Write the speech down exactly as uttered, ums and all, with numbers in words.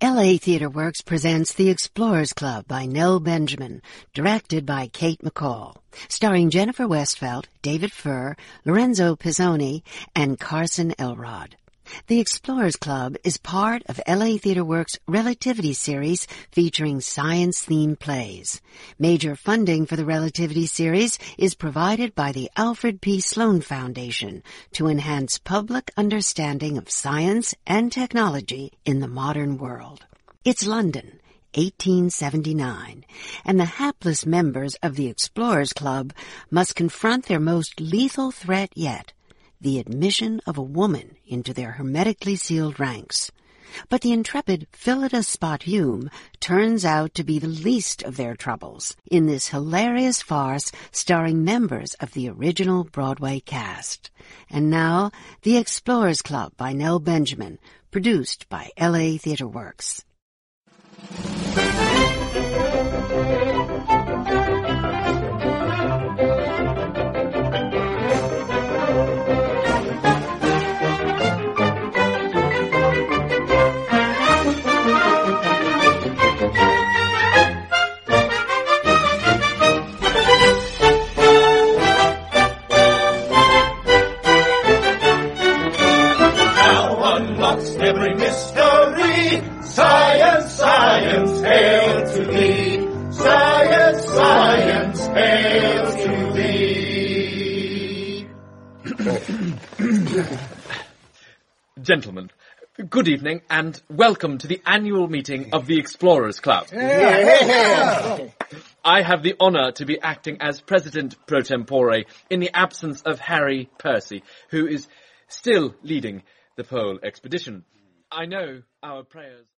L A Theatre Works presents The Explorers Club by Nell Benjamin, directed by Kate McCall, starring Jennifer Westfeldt, David Furr, Lorenzo Pizzoni, and Carson Elrod. The Explorers Club is part of L A Theatre Works' Relativity series featuring science-themed plays. Major funding for the Relativity series is provided by the Alfred P. Sloan Foundation to enhance public understanding of science and technology in the modern world. It's London, eighteen seventy-nine, and the hapless members of the Explorers Club must confront their most lethal threat yet, the admission of a woman into their hermetically sealed ranks. But the intrepid Phyllida Spot Hume turns out to be the least of their troubles in this hilarious farce starring members of the original Broadway cast. And now, The Explorers Club by Nell Benjamin, produced by L A Theatre Works. Every mystery, science, science, hail to thee. Science, science, hail to thee. Gentlemen, good evening and welcome to the annual meeting of the Explorers Club. Yeah. I have the honour to be acting as President pro tempore in the absence of Harry Percy, who is still leading the Pole expedition. I know our prayers...